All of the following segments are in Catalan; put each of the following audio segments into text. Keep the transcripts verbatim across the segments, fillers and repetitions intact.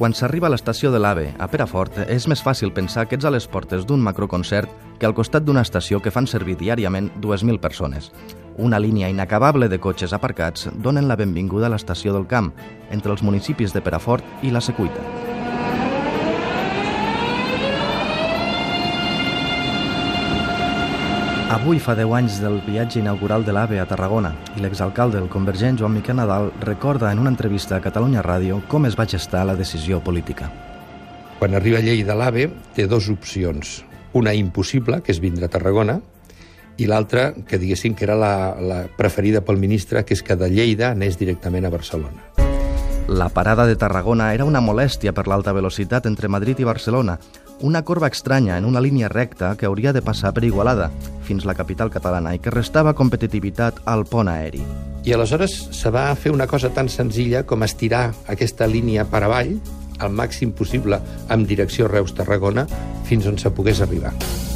Quan s'arriba a l'estació de l'AVE, a Perafort, és més fàcil pensar que ets a les portes d'un macroconcert que al costat d'una estació que fan servir diàriament dues mil persones. Una línia inacabable de cotxes aparcats donen la benvinguda a l'estació del Camp, entre els municipis de Perafort i la Secuita. Avui fa deu anys del viatge inaugural de l'AVE a Tarragona i l'exalcalde del Convergent, Joan Miquel Nadal, recorda en una entrevista a Catalunya Ràdio com es va gestar la decisió política. Quan arriba a Lleida l'AVE té dues opcions. Una impossible, que és vindre a Tarragona, i l'altra, que diguéssim que era la, la preferida pel ministre, que és que de Lleida anés directament a Barcelona. La parada de Tarragona era una molèstia per l'alta velocitat entre Madrid i Barcelona, una corba estranya en una línia recta que hauria de passar per Igualada, fins la capital catalana, i que restava competitivitat al pont aeri. I aleshores se va fer una cosa tan senzilla com estirar aquesta línia per avall, al màxim possible, en direcció Reus-Tarragona, fins on se pogués arribar.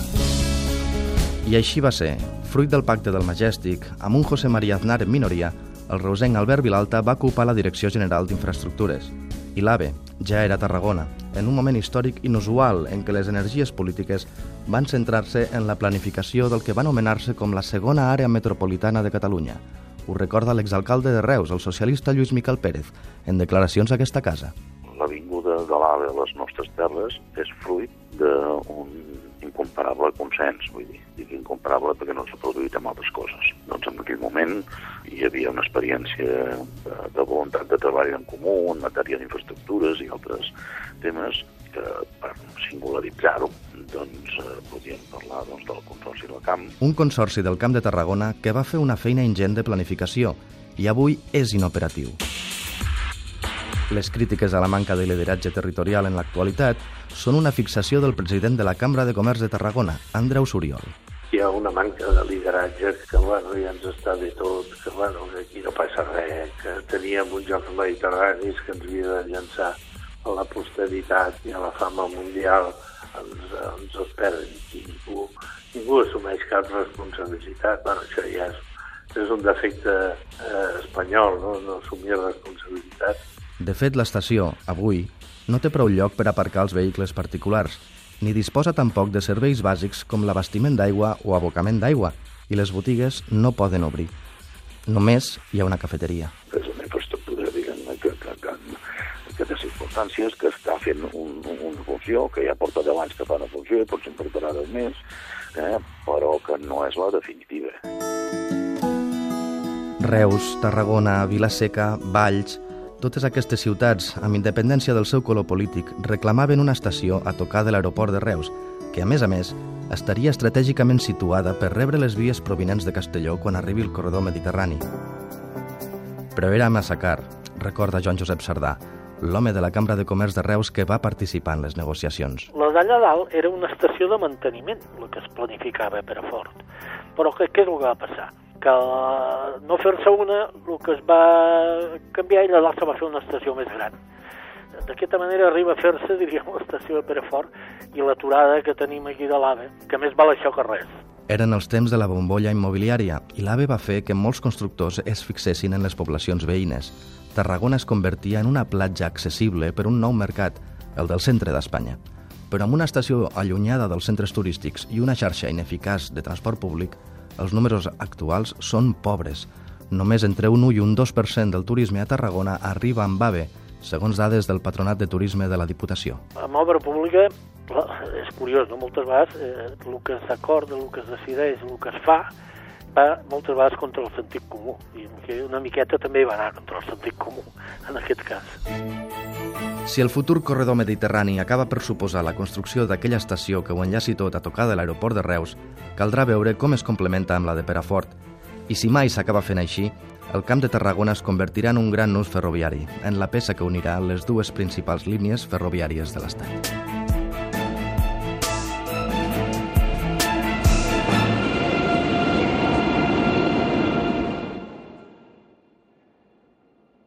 I així va ser. Fruit del pacte del Majestic, amb un José María Aznar en minoria, el reusenc Albert Vilalta va ocupar la Direcció General d'Infraestructures. I l'AVE ja era a Tarragona, en un moment històric inusual en què les energies polítiques van centrar-se en la planificació del que va anomenar-se com la segona àrea metropolitana de Catalunya. Ho recorda l'exalcalde de Reus, el socialista Lluís Miquel Pérez, en declaracions a aquesta casa. La vinguda de l'AVE a les nostres terres és fruit d'un incomparable consens, vull dir, dic incomparable perquè no s'ha produït amb altres coses. Doncs en aquell moment hi havia una experiència de, de voluntat de treball en comú en matèria d'infraestructures i altres temes que, per singularitzar-ho, doncs eh, podíem parlar doncs, del Consorci del Camp. Un consorci del Camp de Tarragona que va fer una feina ingent de planificació i avui és inoperatiu. Les crítiques a la manca de lideratge territorial en l'actualitat són una fixació del president de la Cambra de Comerç de Tarragona, Andreu Suriol. Hi ha una manca de lideratge que, bueno, ja ens està bé tot, que, bueno, que aquí no passa res, que teníem uns Jocs Mediterranis que ens havia de llançar a la posteritat i a la fama mundial, ens, ens els perden i ningú, ningú assumeix cap responsabilitat. Bueno, això ja és, és un defecte eh, espanyol, no, no assumir responsabilitat. De fet, l'estació, avui, no té prou lloc per aparcar els vehicles particulars, ni disposa tampoc de serveis bàsics com l'abastiment d'aigua o abocament d'aigua, i les botigues no poden obrir. Només hi ha una cafeteria. És una infraestructura, diguem-ne, que, que, que, que té circumstàncies, que està fent un, una funció, que ja porta deu anys que fa una funció i potser en portarà deu més, eh, però que no és la definitiva. Reus, Tarragona, Vila-seca, Valls... Totes aquestes ciutats, amb independència del seu color polític, reclamaven una estació a tocar de l'aeroport de Reus, que, a més a més, estaria estratègicament situada per rebre les vies provinents de Castelló quan arribi el corredor mediterrani. Però era massa car, recorda Joan Josep Sardà, l'home de la Cambra de Comerç de Reus que va participar en les negociacions. La d'allà dalt era una estació de manteniment, el que es planificava a Perafort. Però què, què és el que va passar? Que no fer-se una, el que es va canviar i la dalt se va fer una estació més gran. D'aquesta manera arriba a fer-se, diríem, l'estació de Perafort i l'aturada que tenim aquí de l'AVE, que més val això que res. Eren els temps de la bombolla immobiliària i l'AVE va fer que molts constructors es fixessin en les poblacions veïnes. Tarragona es convertia en una platja accessible per un nou mercat, el del centre d'Espanya. Però amb una estació allunyada dels centres turístics i una xarxa ineficaç de transport públic, els números actuals són pobres. Només entre un u i un dos per cent del turisme a Tarragona arriba amb AVE, segons dades del Patronat de Turisme de la Diputació. Amb obra pública és curiós, no? Moltes vegades eh, el que s'acorda, el que es decideix, el que es fa, va moltes vegades contra el sentit comú. I una miqueta també va anar contra el sentit comú, en aquest cas. Si el futur corredor mediterrani acaba per suposar la construcció d'aquella estació que ho enllaci tot a tocar de l'aeroport de Reus, caldrà veure com es complementa amb la de Perafort. I si mai s'acaba fent així, el Camp de Tarragona es convertirà en un gran nus ferroviari, en la peça que unirà les dues principals línies ferroviàries de l'Estat.